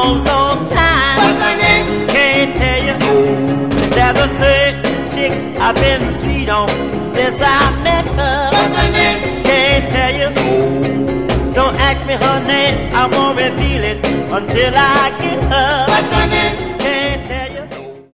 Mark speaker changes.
Speaker 1: long, long time.
Speaker 2: What's her name?
Speaker 1: Can't tell you. There's a certain chick I've been sweet on since I met her.
Speaker 2: What's her name?
Speaker 1: Can't tell you. Don't ask me her name, I won't reveal it until I get her.
Speaker 2: What's her name?